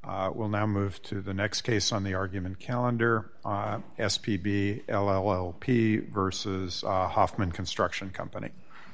We'll now move to the next case on the argument calendar, SPB LLP versus Hoffman Construction Company.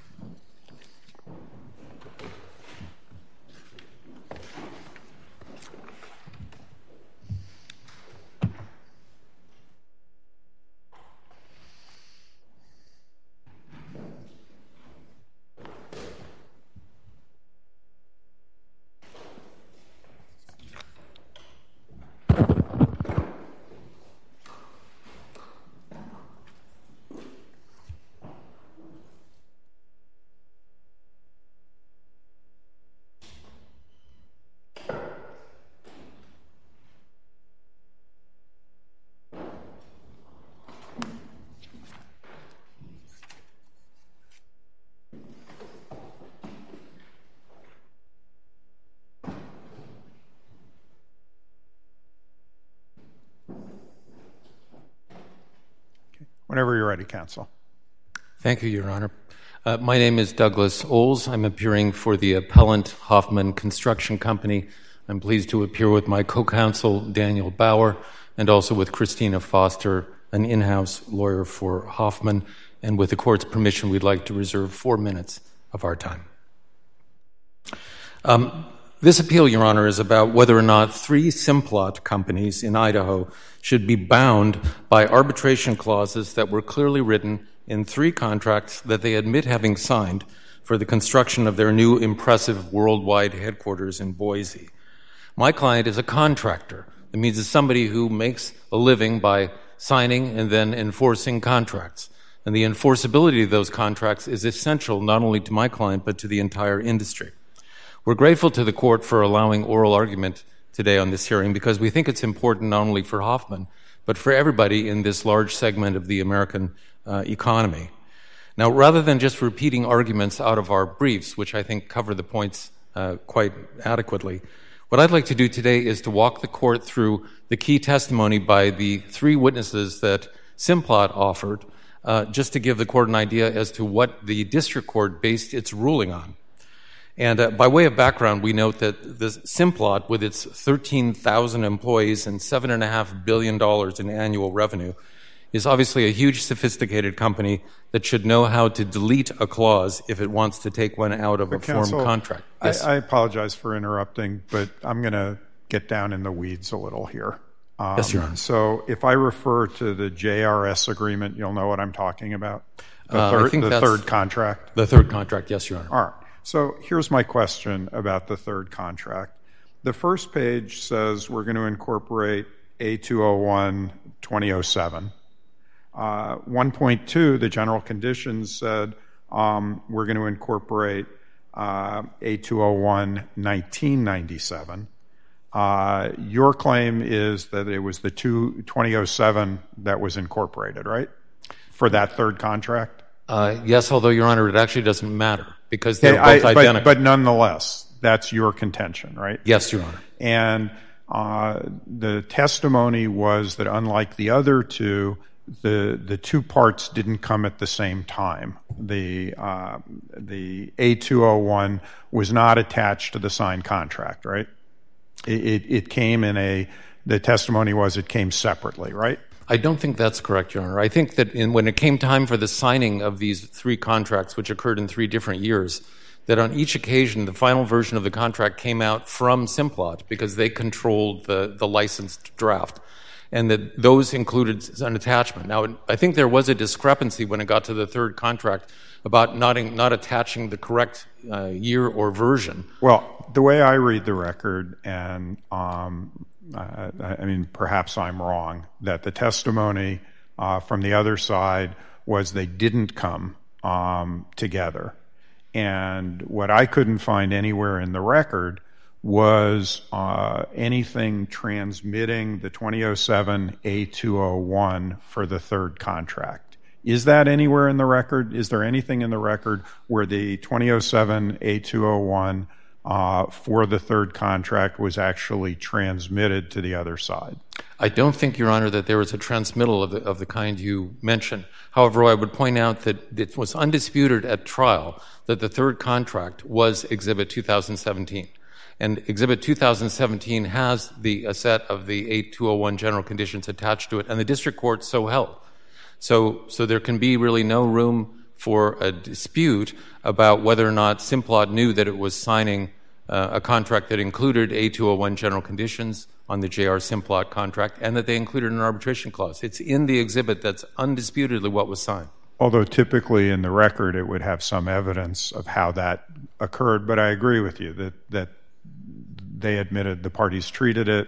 Whenever you're ready, counsel. Thank you, Your Honor. My name is Douglas Oles. I'm appearing for the appellant Hoffman Construction Company. I'm pleased to appear with my co-counsel, Daniel Bauer, and also with Christina Foster, an in-house lawyer for Hoffman. And with the court's permission, we'd like to reserve 4 minutes of our time. This appeal, Your Honor, is about whether or not 3 Simplot companies in Idaho should be bound by arbitration clauses that were clearly written in 3 contracts that they admit having signed for the construction of their new impressive worldwide headquarters in Boise. My client is a contractor. That means it's somebody who makes a living by signing and then enforcing contracts. And the enforceability of those contracts is essential not only to my client but to the entire industry. We're grateful to the court for allowing oral argument today on this hearing because we think it's important not only for Hoffman but for everybody in this large segment of the American economy. Now, rather than just repeating arguments out of our briefs, which I think cover the points quite adequately, what I'd like to do today is to walk the court through the key testimony by the 3 witnesses that Simplot offered, just to give the court an idea as to what the district court based its ruling on. And by way of background, we note that this Simplot, with its 13,000 employees and $7.5 billion in annual revenue, is obviously a huge, sophisticated company that should know how to delete a clause if it wants to take one out of a form contract. Yes. I apologize for interrupting, but I'm going to get down in the weeds a little here. Yes, Your Honor. So if I refer to the JRS agreement, you'll know what I'm talking about? The third contract? The third contract, yes, Your Honor. All right. So here's my question about the third contract. The first page says we're going to incorporate A201-2007. 1.2, the general conditions said we're going to incorporate A201-1997. Your claim is that it was the 2007 that was incorporated, right, for that third contract? Yes, although, Your Honor, it actually doesn't matter because they're both identical. But nonetheless, that's your contention, right? Yes, Your Honor. And the testimony was that unlike the other 2, the 2 parts didn't come at the same time. The A201 was not attached to the signed contract, right? It came the testimony was it came separately, right? I don't think that's correct, Your Honor. I think that when it came time for the signing of these 3 contracts, which occurred in 3 different years, that on each occasion the final version of the contract came out from Simplot because they controlled the licensed draft, and that those included an attachment. Now, I think there was a discrepancy when it got to the third contract about not attaching the correct year or version. Well, the way I read the record, and I mean, perhaps I'm wrong, that the testimony from the other side was they didn't come together. And what I couldn't find anywhere in the record was anything transmitting the 2007 A201 for the third contract. Is that anywhere in the record? Is there anything in the record where the 2007 A201 for the third contract was actually transmitted to the other side? I don't think, Your Honor, that there was a transmittal of the kind you mentioned. However, I would point out that it was undisputed at trial that the third contract was Exhibit 2017. And Exhibit 2017 has a set of the A201 general conditions attached to it, and the district court so held. So there can be really no room for a dispute about whether or not Simplot knew that it was signing a contract that included A201 general conditions on the J.R. Simplot contract, and that they included an arbitration clause. It's in the exhibit that's undisputedly what was signed. Although typically in the record it would have some evidence of how that occurred, but I agree with you that they admitted the parties treated it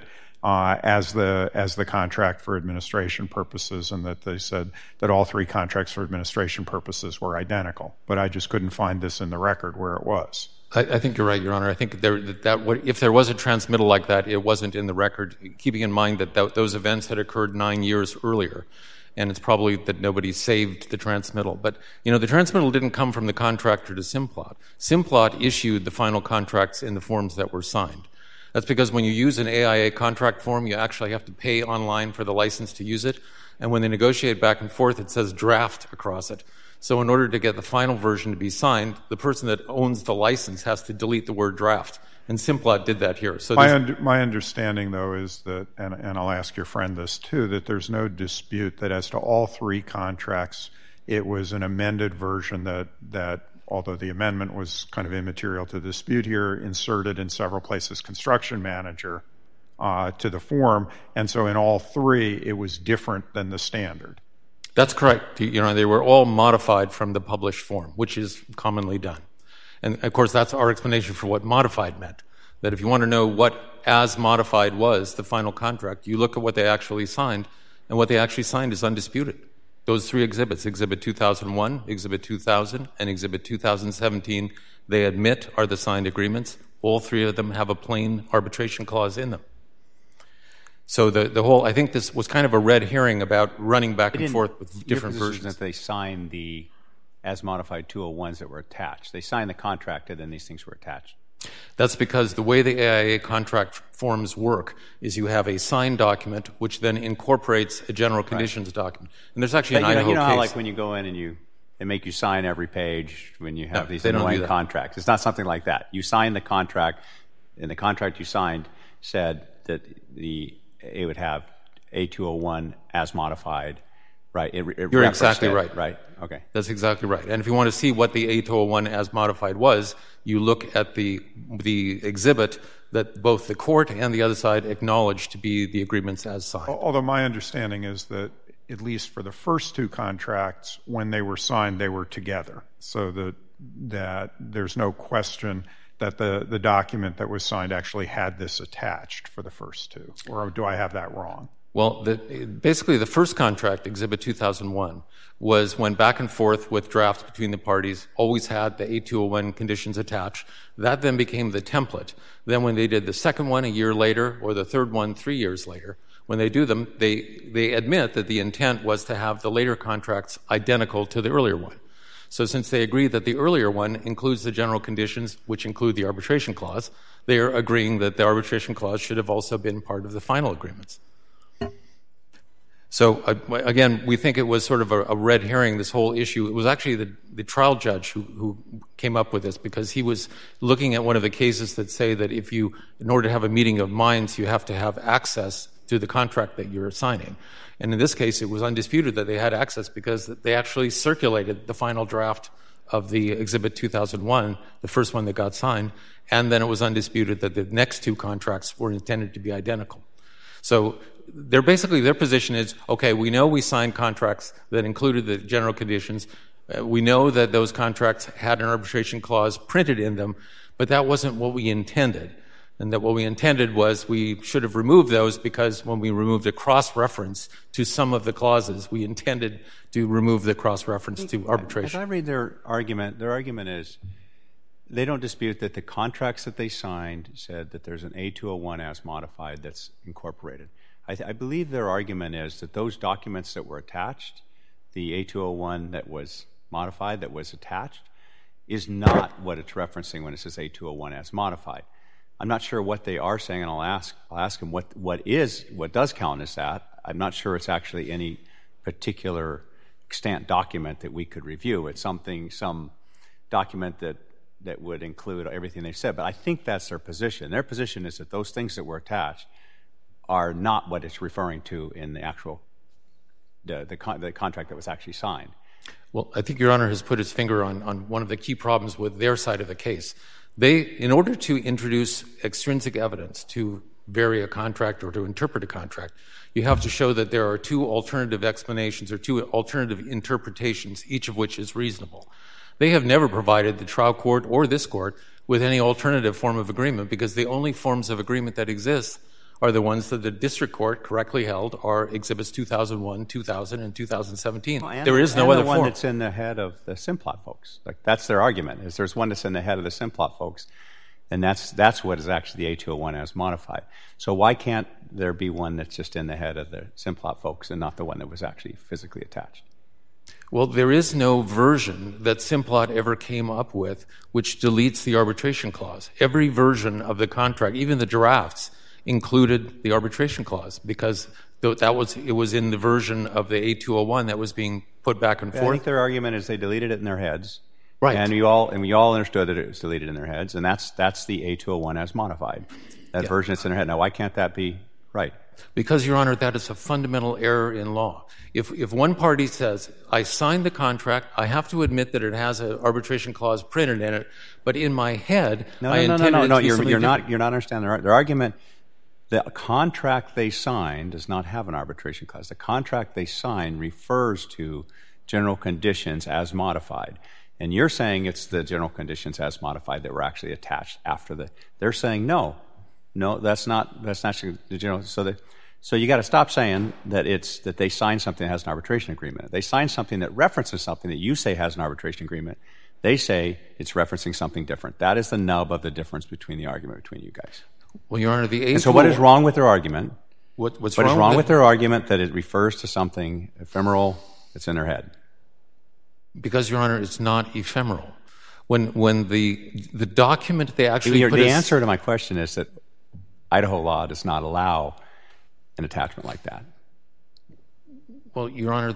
as the contract for administration purposes, and that they said that all three contracts for administration purposes were identical. But I just couldn't find this in the record where it was. I think you're right, Your Honor. I think if there was a transmittal like that, it wasn't in the record, keeping in mind that those events had occurred 9 years earlier. And it's probably that nobody saved the transmittal. But, the transmittal didn't come from the contractor to Simplot. Simplot issued the final contracts in the forms that were signed. That's because when you use an AIA contract form, you actually have to pay online for the license to use it. And when they negotiate back and forth, it says draft across it. So in order to get the final version to be signed, the person that owns the license has to delete the word draft. And Simplot did that here. So my understanding, though, is that, and I'll ask your friend this too, that there's no dispute that as to all three contracts, it was an amended version that although the amendment was kind of immaterial to the dispute here, inserted in several places construction manager to the form. And so in all three, it was different than the standard. That's correct. They were all modified from the published form, which is commonly done. And, of course, that's our explanation for what modified meant, that if you want to know what as modified was, the final contract, you look at what they actually signed, and what they actually signed is undisputed. Those three exhibits, Exhibit 2001, Exhibit 2000, and Exhibit 2017, they admit are the signed agreements. All three of them have a plain arbitration clause in them. So the whole, I think this was kind of a red herring about running back and forth with different versions. That they signed the as modified 201s that were attached. They signed the contract and then these things were attached. That's because the way the AIA contract forms work is you have a signed document which then incorporates a general conditions document. And there's actually an Idaho case. You know how like when you go in and they make you sign every page when you have these annoying contracts. It's not something like that. You sign the contract, and the contract you signed said that it would have A201 as modified, right? You're exactly right. Right, okay. That's exactly right. And if you want to see what the A201 as modified was, you look at the exhibit that both the court and the other side acknowledged to be the agreements as signed. Although my understanding is that at least for the first two contracts, when they were signed, they were together. So that there's no question that the document that was signed actually had this attached for the first two. Or do I have that wrong? Well, basically the first contract, Exhibit 2001, went back and forth with drafts between the parties, always had the A201 conditions attached. That then became the template. Then when they did the second one a year later, or the third one 3 years later, when they do them, they admit that the intent was to have the later contracts identical to the earlier one. So since they agree that the earlier one includes the general conditions, which include the arbitration clause, they are agreeing that the arbitration clause should have also been part of the final agreements. So, again, we think it was sort of a red herring, this whole issue. It was actually the trial judge who came up with this, because he was looking at one of the cases that say that in order to have a meeting of minds, you have to have access to the contract that you're signing. And in this case, it was undisputed that they had access because they actually circulated the final draft of the Exhibit 2001, the first one that got signed, and then it was undisputed that the next two contracts were intended to be identical. So their position is, okay, we know we signed contracts that included the general conditions. We know that those contracts had an arbitration clause printed in them, but that wasn't what we intended. And that what we intended was we should have removed those because when we removed a cross-reference to some of the clauses, we intended to remove the cross-reference to arbitration. As I read their argument is they don't dispute that the contracts that they signed said that there's an A201 as modified that's incorporated. I believe their argument is that those documents that were attached, the A201 that was modified, that was attached, is not what it's referencing when it says A201 as modified. I'm not sure what they are saying, and I'll ask them what does count as that. I'm not sure it's actually any particular extant document that we could review. It's some document that would include everything they said. But I think that's their position. Their position is that those things that were attached are not what it's referring to in the actual the contract that was actually signed. Well, I think Your Honor has put his finger on one of the key problems with their side of the case. They, in order to introduce extrinsic evidence to vary a contract or to interpret a contract, you have to show that there are two alternative explanations or two alternative interpretations, each of which is reasonable. They have never provided the trial court or this court with any alternative form of agreement, because the only forms of agreement that exist are the ones that the district court correctly held are Exhibits 2001, 2000, and 2017. Well, there is no other the one form. That's in the head of the Simplot folks. Like, that's their argument, is there's one that's in the head of the Simplot folks, and that's what is actually the A201 as modified. So why can't there be one that's just in the head of the Simplot folks and not the one that was actually physically attached? Well, there is no version that Simplot ever came up with which deletes the arbitration clause. Every version of the contract, even the drafts, included the arbitration clause, because it was in the version of the A201 that was being put back and forth. I think their argument is they deleted it in their heads. Right. And we all understood that it was deleted in their heads, and that's the A201 as modified. That version that's in their head. Now, why can't that be right? Because, Your Honor, that is a fundamental error in law. If one party says, I signed the contract, I have to admit that it has an arbitration clause printed in it, but in my head, I intended it to be something different. You're not understanding their argument. The contract they signed does not have an arbitration clause. The contract they signed refers to general conditions as modified. And you're saying it's the general conditions as modified that were actually attached after the. They're saying no, that's not the general. So you got to stop saying that that they signed something that has an arbitration agreement. They signed something that references something that you say has an arbitration agreement. They say it's referencing something different. That is the nub of the difference between the argument between you guys. Well, Your Honor, the A201. And so what is wrong with their argument? What's wrong with their argument that it refers to something ephemeral that's in their head? Because, Your Honor, it's not ephemeral. When the document they actually put the answer to my question is that Idaho law does not allow an attachment like that. Well, Your Honor,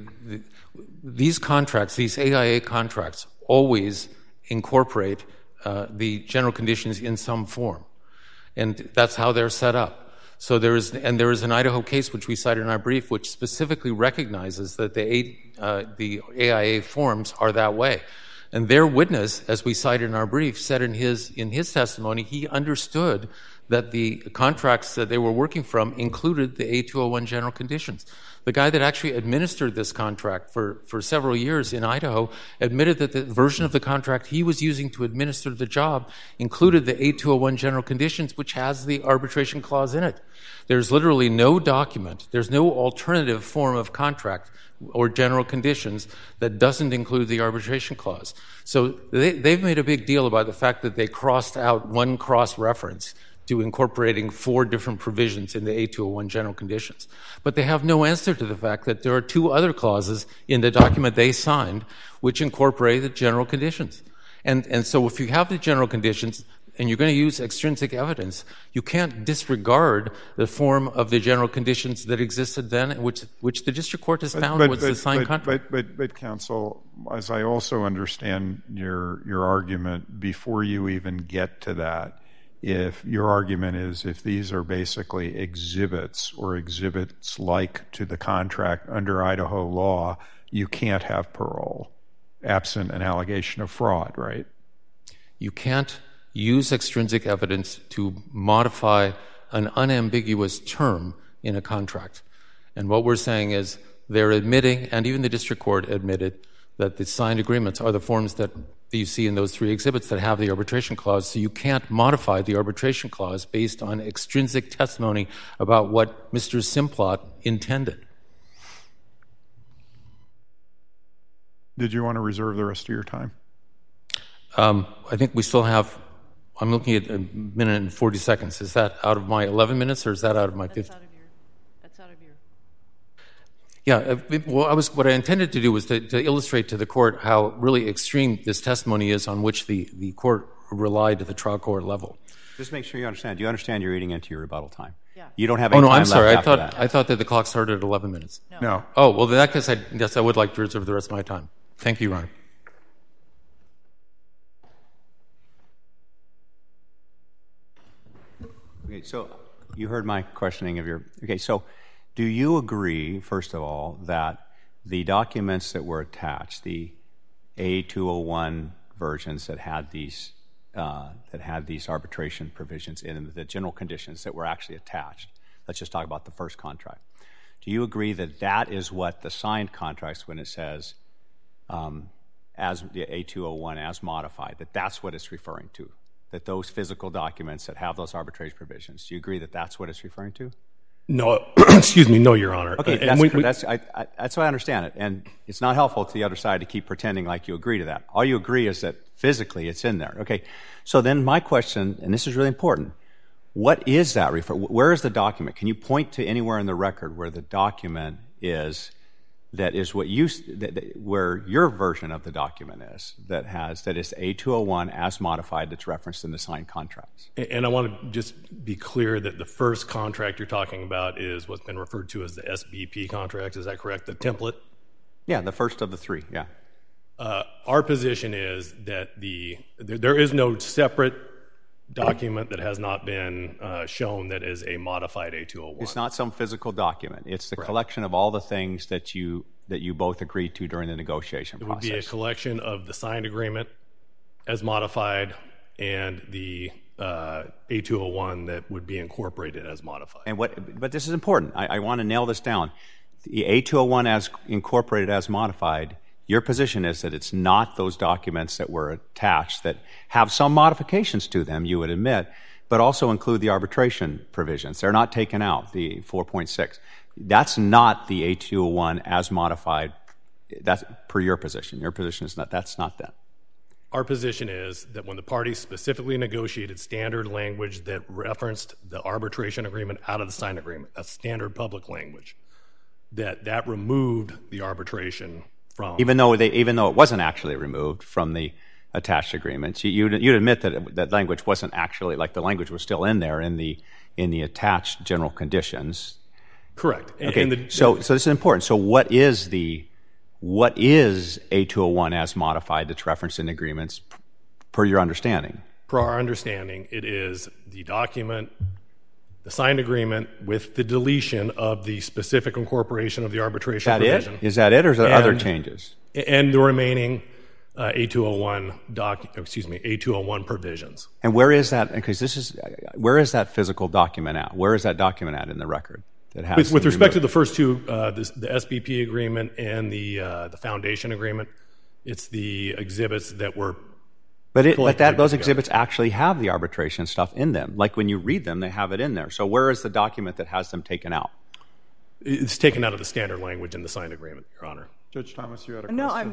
these contracts, these AIA contracts, always incorporate the general conditions in some form. And that's how they're set up. So there is an Idaho case which we cited in our brief which specifically recognizes that the AIA forms are that way. And their witness, as we cited in our brief, said in his testimony he understood that the contracts that they were working from included the A201 general conditions. The guy that actually administered this contract for several years in Idaho admitted that the version of the contract he was using to administer the job included the A201 general conditions, which has the arbitration clause in it. There's literally no document, there's no alternative form of contract or general conditions that doesn't include the arbitration clause. So they've made a big deal about the fact that they crossed out one cross-reference to incorporating 4 different provisions in the A201 general conditions. But they have no answer to the fact that there are 2 other clauses in the document they signed which incorporate the general conditions. And so if you have the general conditions and you're going to use extrinsic evidence, you can't disregard the form of the general conditions that existed then, which the district court has found was the signed contract. But counsel, as I also understand your argument, before you even get to that, if your argument is if these are basically exhibits or exhibits like to the contract under Idaho law, you can't have parole, absent an allegation of fraud, right? You can't use extrinsic evidence to modify an unambiguous term in a contract. And what we're saying is they're admitting, and even the district court admitted, that the signed agreements are the forms that you see in those 3 exhibits that have the arbitration clause, so you can't modify the arbitration clause based on extrinsic testimony about what Mr. Simplot intended. Did you want to reserve the rest of your time? I think we still have, I'm looking at 1 minute and 40 seconds. Is that out of my 11 minutes or is that out of my 15? That's out of your. Yeah, well, what I intended to do was to illustrate to the court how really extreme this testimony is on which the court relied at the trial court level. Just make sure you understand. Do you understand you're eating into your rebuttal time? Yeah. You don't have any time I'm sorry. left after that. I thought that the clock started at 11 minutes. No. Oh, well, in that case, I would like to reserve the rest of my time. Thank you, Ron. Okay, so you heard my questioning of your... Okay, so do you agree, first of all, that the documents that were attached, the A201 versions that had these arbitration provisions in them, the general conditions that were actually attached, let's just talk about the first contract. Do you agree that that is what the signed contracts, when it says as the A201 as modified, that that's what it's referring to? That those physical documents that have those arbitration provisions, do you agree that that's what it's referring to? No, excuse me, no, Your Honor. Okay, that's how I understand it. And it's not helpful to the other side to keep pretending like you agree to that. All you agree is that physically it's in there. Okay, so then my question, and this is really important, what is that where is the document? Can you point to anywhere in the record where the document is that is what you where your version of the document is that is A201 as modified that's referenced in the signed contracts? And I want to just be clear that the first contract you're talking about is what's been referred to as the SBP contract. Is that correct? The template? Yeah, the first of the three. Yeah. Our position is that there is no separate document that has not been shown that is a modified A201. It's not some physical document. It's the collection of all the things that you both agreed to during the negotiation process. It would be a collection of the signed agreement as modified and the A201 that would be incorporated as modified. But this is important. I want to nail this down. The A201 as incorporated as modified, your position is that it's not those documents that were attached that have some modifications to them, you would admit, but also include the arbitration provisions. They're not taken out, the 4.6. That's not the A201 as modified. That's per your position. Your position is not, that's not that. Our position is that when the parties specifically negotiated standard language that referenced the arbitration agreement out of the signed agreement, that's standard public language, that removed the arbitration from... Even though it wasn't actually removed from the attached agreements, you'd admit that language wasn't actually, like the language was still in there in the attached general conditions. Correct. Okay. So this is important. So what is A201 as modified that's referenced in agreements per your understanding? Per our understanding, it is the document, the signed agreement with the deletion of the specific incorporation of the arbitration provision. Is that it, or is there other changes? And the remaining A201 provisions. And where is that? Because where is that physical document at? Where is that document at in the record? With respect to the first two, the SBP agreement and the foundation agreement, it's the exhibits that were... But those exhibits actually have the arbitration stuff in them. Like when you read them, they have it in there. So where is the document that has them taken out? It's taken out of the standard language in the signed agreement, Your Honor. Judge Thomas, you had a question? No,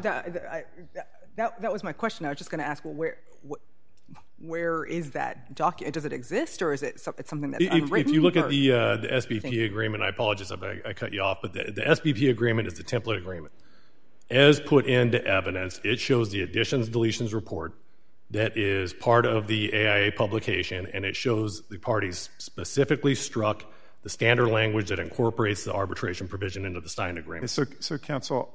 that was my question. I was just going to ask, well, where is that document? Does it exist, or is it something that's unwritten? If you look at the SBP agreement, I apologize if I cut you off, but the SBP agreement is the template agreement. As put into evidence, it shows the additions, deletions report that is part of the AIA publication, and it shows the parties specifically struck the standard language that incorporates the arbitration provision into the signed agreement. So counsel,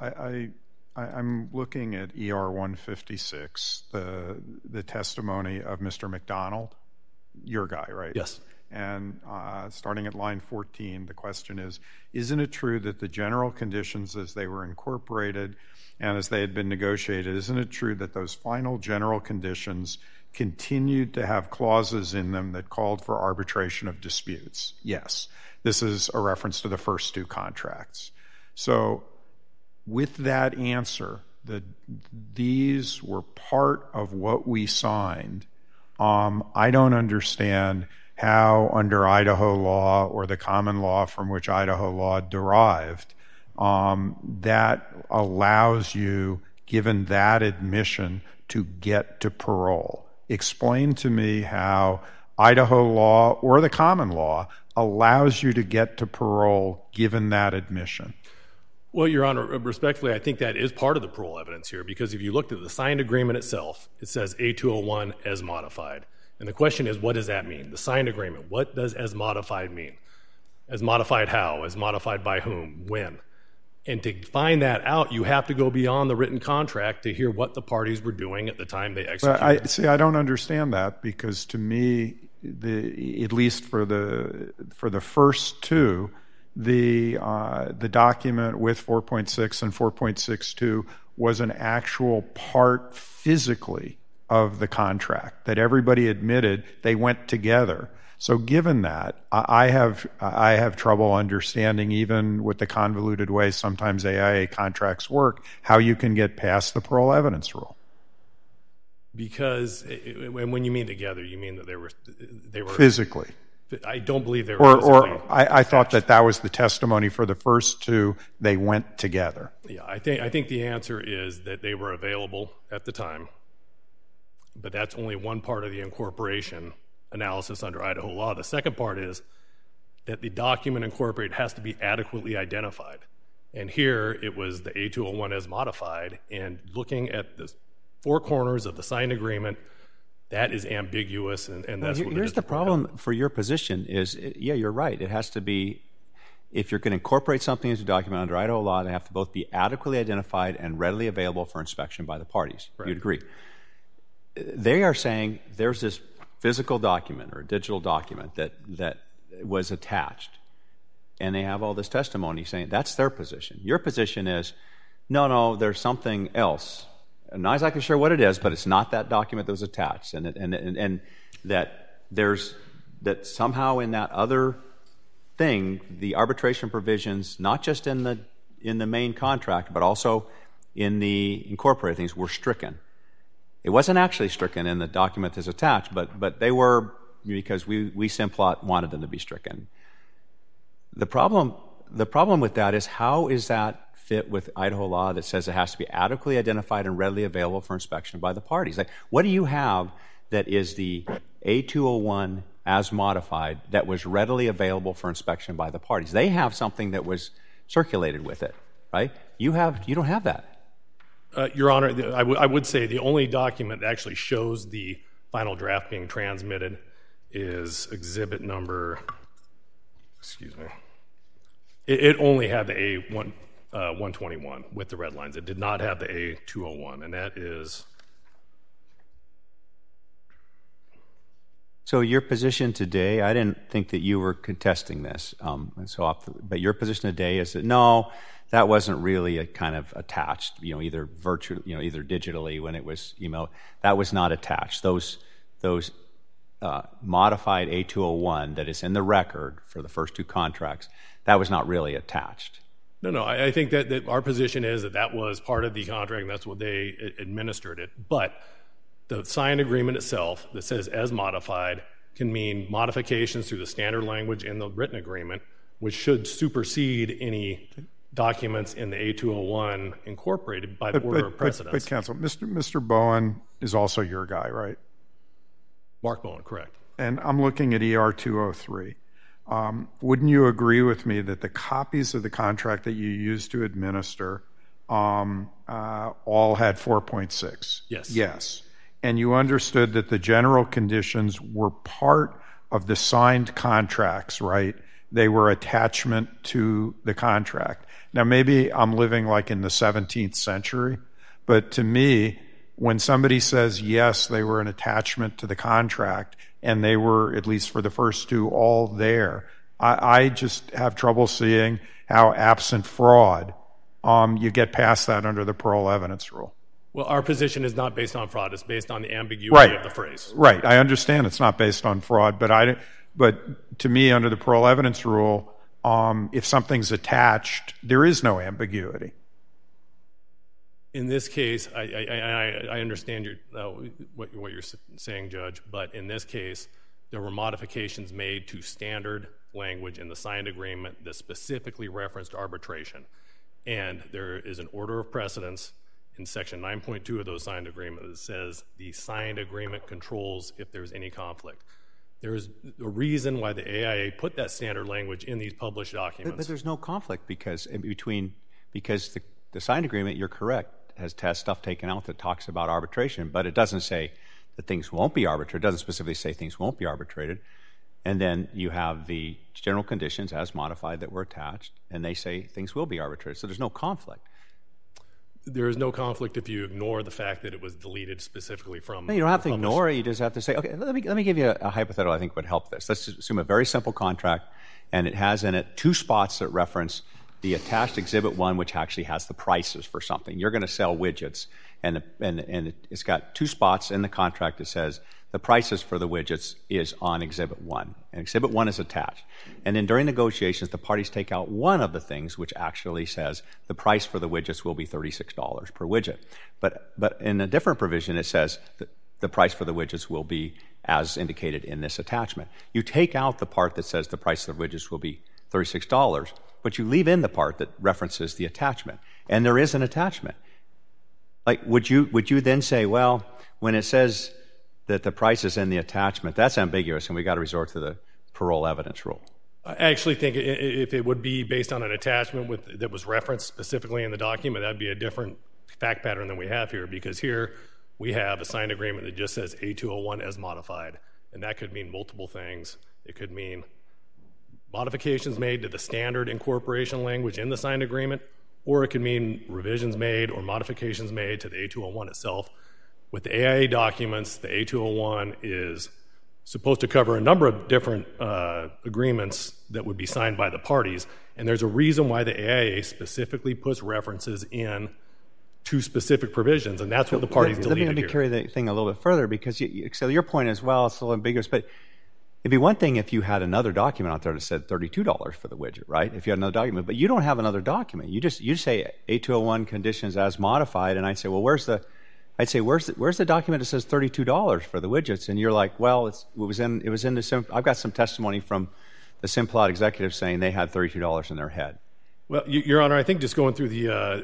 I'm looking at ER 156, the testimony of Mr. McDonald, your guy, right? Yes. And starting at line 14, the question is, isn't it true that the general conditions as they were incorporated and as they had been negotiated, isn't it true that those final general conditions continued to have clauses in them that called for arbitration of disputes? Yes. This is a reference to the first two contracts. So with that answer, that these were part of what we signed, I don't understand how under Idaho law or the common law from which Idaho law derived, that allows you, given that admission, to get to parole. Explain to me how Idaho law or the common law allows you to get to parole given that admission. Well, Your Honor, respectfully, I think that is part of the parole evidence here, because if you looked at the signed agreement itself, it says A201 as modified. And the question is, what does that mean? The signed agreement, what does as modified mean? As modified how? As modified by whom? When? And to find that out, you have to go beyond the written contract to hear what the parties were doing at the time they executed. I don't understand that, because to me, at least for the first two, the document with 4.6 and 4.62 was an actual part physically of the contract that everybody admitted they went together. So given that, I have trouble understanding, even with the convoluted way sometimes AIA contracts work, how you can get past the parole evidence rule. Because when you mean together, you mean that they were physically. I don't believe they were physically. Or I thought that was the testimony for the first two. They went together. Yeah, I think the answer is that they were available at the time, but that's only one part of the incorporation analysis under Idaho law. The second part is that the document incorporated has to be adequately identified. And here it was the A201 as modified, and looking at the four corners of the signed agreement, that is ambiguous, and that's what here's the problem for your position is, yeah, you're right. It has to be, if you're going to incorporate something into a document under Idaho law, they have to both be adequately identified and readily available for inspection by the parties. Right. You'd agree. They are saying there's this physical document or a digital document that was attached, and they have all this testimony saying that's their position. Your position is, no, there's something else. I'm not exactly sure what it is, but it's not that document that was attached, and that there's that somehow in that other thing, the arbitration provisions, not just in the main contract, but also in the incorporated things, were stricken. It wasn't actually stricken in the document that's attached, but they were, because we Simplot wanted them to be stricken. The problem with that is, how is that fit with Idaho law that says it has to be adequately identified and readily available for inspection by the parties? Like, what do you have that is the A201 as modified that was readily available for inspection by the parties? They have something that was circulated with it, right? You don't have that. Your Honor, I would say the only document that actually shows the final draft being transmitted is exhibit number, excuse me. It only had the A121 with the red lines. It did not have the A201, and that is... So your position today, I didn't think that you were contesting this, but your position today is that no, that wasn't really a kind of attached, either virtually, either digitally when it was email. That was not attached. Those modified A201 that is in the record for the first two contracts, that was not really attached. No, I think that our position is that was part of the contract, and that's what they administered it. But the signed agreement itself that says as modified can mean modifications through the standard language in the written agreement, which should supersede any documents in the A201 incorporated by the order of precedence. But counsel, Mr. Bowen is also your guy, right? Mark Bowen, correct. And I'm looking at ER 203. Wouldn't you agree with me that the copies of the contract that you used to administer all had 4.6? Yes. Yes. And you understood that the general conditions were part of the signed contracts, right? They were attachment to the contract. Now, maybe I'm living like in the 17th century, but to me, when somebody says, yes, they were an attachment to the contract, and they were, at least for the first two, all there, I just have trouble seeing how, absent fraud, you get past that under the parole evidence rule. Well, our position is not based on fraud. It's based on the ambiguity of the phrase. Right. I understand it's not based on fraud, but to me, under the parole evidence rule, if something's attached, there is no ambiguity. In this case, I understand what you're saying, Judge, but in this case, there were modifications made to standard language in the signed agreement that specifically referenced arbitration. And there is an order of precedence in Section 9.2 of those signed agreements that says the signed agreement controls if there's any conflict. There is a reason why the AIA put that standard language in these published documents. But there's no conflict because the signed agreement, you're correct, has stuff taken out that talks about arbitration, but it doesn't say that things won't be arbitrated. It doesn't specifically say things won't be arbitrated. And then you have the general conditions as modified that were attached, and they say things will be arbitrated. So there's no conflict. There is no conflict if you ignore the fact that it was deleted specifically from. No, you don't have to ignore it. You just have to say, okay, let me give you a hypothetical I think would help this. Let's assume a very simple contract, and it has in it 2 spots that reference the attached Exhibit 1, which actually has the prices for something. You're going to sell widgets, and it's got 2 spots in the contract that says the prices for the widgets is on Exhibit 1, and Exhibit 1 is attached. And then during negotiations, the parties take out one of the things which actually says the price for the widgets will be $36 per widget. But in a different provision, it says that the price for the widgets will be as indicated in this attachment. You take out the part that says the price of the widgets will be $36, but you leave in the part that references the attachment. And there is an attachment. Like, would you then say, well, when it says that the price is in the attachment, that's ambiguous, and we got to resort to the parole evidence rule? I actually think if it would be based on an attachment that was referenced specifically in the document, that'd be a different fact pattern than we have here, because here we have a signed agreement that just says A201 as modified, and that could mean multiple things. It could mean modifications made to the standard incorporation language in the signed agreement, or it could mean revisions made or modifications made to the A201 itself. With the AIA documents, the A201 is supposed to cover a number of different agreements that would be signed by the parties, and there's a reason why the AIA specifically puts references in to specific provisions, and that's what the parties deleted here. Let me carry the thing a little bit further, because so your point is, well, it's a little ambiguous, but it'd be one thing if you had another document out there that said $32 for the widget, right? If you had another document, but you don't have another document. You say A201 conditions as modified, and I'd say, well, where's the document that says $32 for the widgets? And you're like, well, it was in the I've got some testimony from the Simplot executives saying they had $32 in their head. Well, Your Honor, I think just going through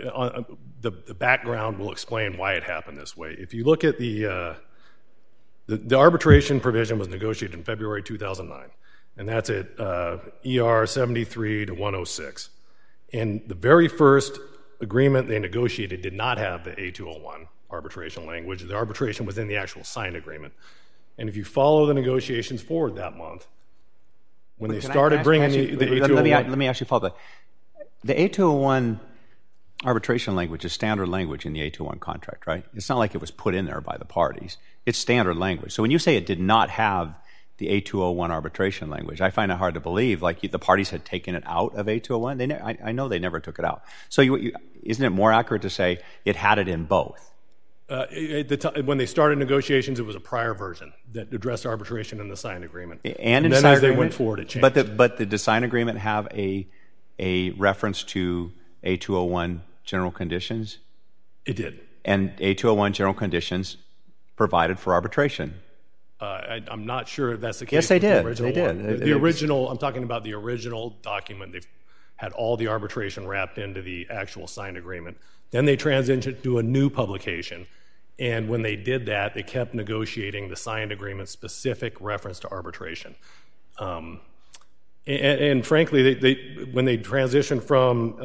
the background will explain why it happened this way. If you look at the arbitration provision was negotiated in February 2009, and that's at ER 73 to 106. And the very first agreement they negotiated did not have the A201 arbitration language. The arbitration was in the actual signed agreement. And if you follow the negotiations forward that month, when they started bringing the A201... Let me actually follow that. The A201 arbitration language is standard language in the A201 contract, right? It's not like it was put in there by the parties. It's standard language. So when you say it did not have the A201 arbitration language, I find it hard to believe like the parties had taken it out of A201. I know they never took it out. So isn't it more accurate to say it had it in both? When they started negotiations, it was a prior version that addressed arbitration in the signed agreement. And then as they went forward, it changed. But did the signed agreement have a reference to A201 general conditions? It did. And A201 general conditions provided for arbitration. I'm not sure if that's the case. Yes, they did. They did. The original, I'm talking about the original document. They've had all the arbitration wrapped into the actual signed agreement. Then they transitioned to a new publication. And when they did that, they kept negotiating the signed agreement specific reference to arbitration. And frankly, when they transitioned from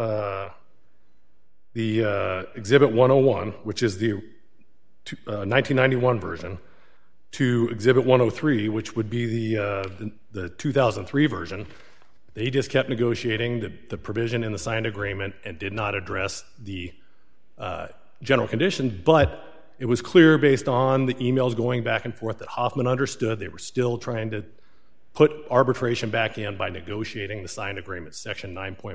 the Exhibit 101, which is the 1991 version, to Exhibit 103, which would be the 2003 version, they just kept negotiating the provision in the signed agreement and did not address the general condition. But it was clear based on the emails going back and forth that Hoffman understood they were still trying to put arbitration back in by negotiating the signed agreement, Section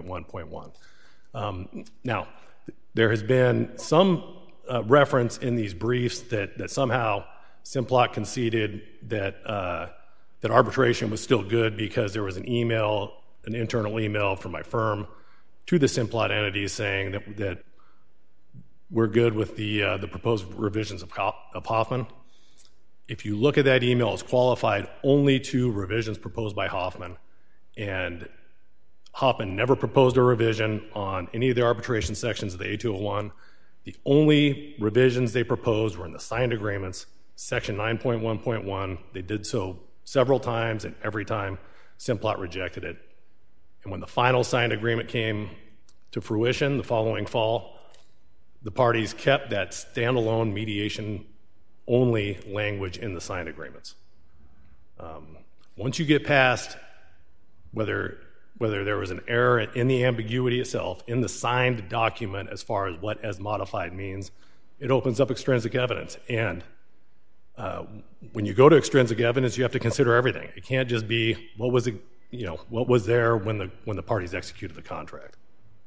9.1.1. Now, there has been some reference in these briefs that somehow Simplot conceded that arbitration was still good because there was an internal email from my firm to the Simplot entities saying that we're good with the proposed revisions of Hoffman. If you look at that email, it's qualified only to revisions proposed by Hoffman, and Hoffman never proposed a revision on any of the arbitration sections of the A201. The only revisions they proposed were in the signed agreements, Section 9.1.1. They did so several times, and every time Simplot rejected it. And when the final signed agreement came to fruition the following fall, the parties kept that standalone mediation-only language in the signed agreements. Once you get past whether whether there was an error in the ambiguity itself, in the signed document as far as what as modified means, it opens up extrinsic evidence. And when you go to extrinsic evidence, you have to consider everything. It can't just be what was there when the parties executed the contract.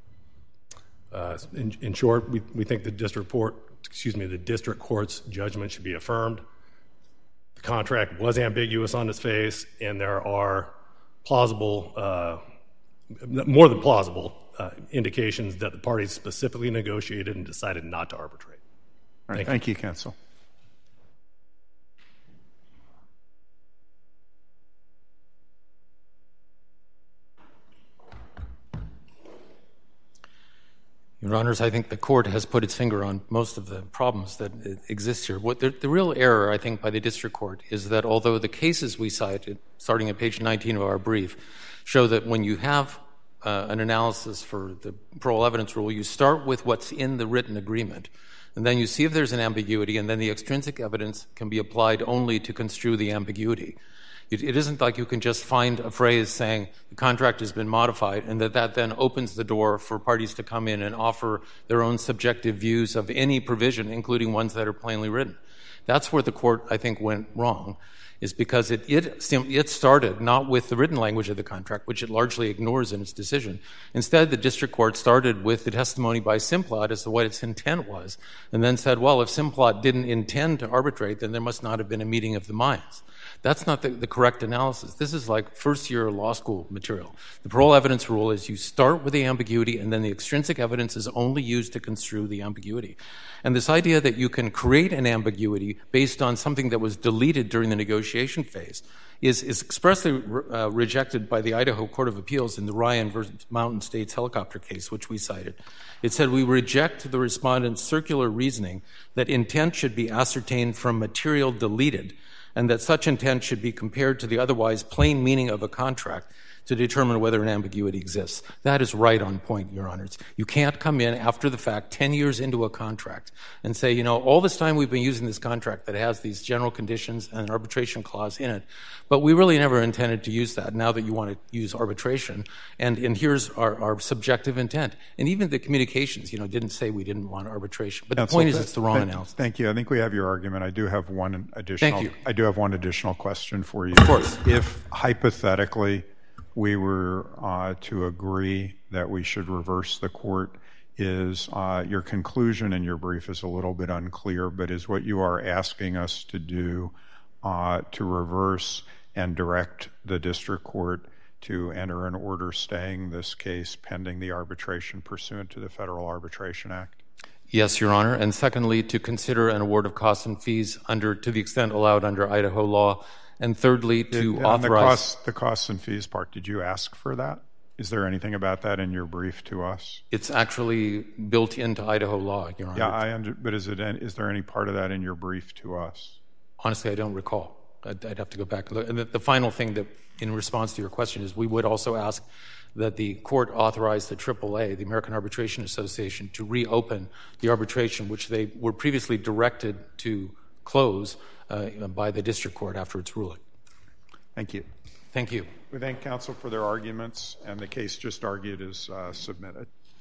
In short, we think the district court's judgment should be affirmed. The contract was ambiguous on its face, and there are plausible, more than plausible, indications that the parties specifically negotiated and decided not to arbitrate. All right, thank you, counsel. Your Honors, I think the court has put its finger on most of the problems that exist here. The real error, I think, by the district court is that although the cases we cited, starting at page 19 of our brief, show that when you have an analysis for the parole evidence rule, you start with what's in the written agreement, and then you see if there's an ambiguity, and then the extrinsic evidence can be applied only to construe the ambiguity. It isn't like you can just find a phrase saying the contract has been modified and that then opens the door for parties to come in and offer their own subjective views of any provision, including ones that are plainly written. That's where the court, I think, went wrong, is because it started not with the written language of the contract, which it largely ignores in its decision. Instead, the district court started with the testimony by Simplot as to what its intent was, and then said, well, if Simplot didn't intend to arbitrate, then there must not have been a meeting of the minds. That's not the correct analysis. This is like first-year law school material. The parole evidence rule is you start with the ambiguity, and then the extrinsic evidence is only used to construe the ambiguity. And this idea that you can create an ambiguity based on something that was deleted during the negotiation phase is expressly rejected by the Idaho Court of Appeals in the Ryan versus Mountain States helicopter case, which we cited. It said, we reject the respondent's circular reasoning that intent should be ascertained from material deleted, and that such intent should be compared to the otherwise plain meaning of a contract to determine whether an ambiguity exists. That is right on point, Your Honors. You can't come in after the fact, 10 years into a contract, and say, all this time we've been using this contract that has these general conditions and an arbitration clause in it, but we really never intended to use that now that you want to use arbitration, and here's our subjective intent. And even the communications, didn't say we didn't want arbitration. But the point is it's the wrong analysis. Thank you. I think we have your argument. I do have one additional. Thank you. I do have one additional question for you. Of course. If hypothetically we were to agree that we should reverse the court, is your conclusion in your brief is a little bit unclear, but is what you are asking us to do to reverse and direct the district court to enter an order staying this case pending the arbitration pursuant to the Federal Arbitration Act? Yes, Your Honor. And secondly, to consider an award of costs and fees to the extent allowed under Idaho law. And thirdly, to authorize... The costs and fees part, did you ask for that? Is there anything about that in your brief to us? It's actually built into Idaho law, Your Honor. Yeah, but is there any part of that in your brief to us? Honestly, I don't recall. I'd have to go back and look. And the final thing that, in response to your question, is we would also ask that the court authorize the AAA, the American Arbitration Association, to reopen the arbitration, which they were previously directed to close by the district court after its ruling. Thank you. Thank you. We thank counsel for their arguments, and the case just argued is submitted.